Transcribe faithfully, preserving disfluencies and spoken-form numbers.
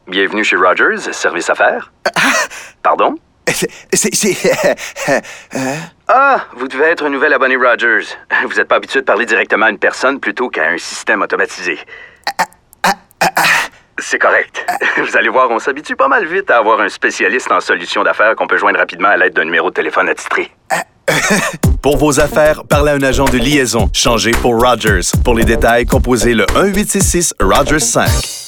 Bienvenue chez Rogers, service affaires. Pardon? C'est... c'est, c'est euh, euh... Ah, vous devez être un nouvel abonné Rogers. Vous n'êtes pas habitué de parler directement à une personne plutôt qu'à un système automatisé. C'est correct. Vous allez voir, on s'habitue pas mal vite à avoir un spécialiste en solutions d'affaires qu'on peut joindre rapidement à l'aide d'un numéro de téléphone attitré. Pour vos affaires, parlez à un agent de liaison. Changez pour Rogers. Pour les détails, composez le un huit six six Rogers cinq.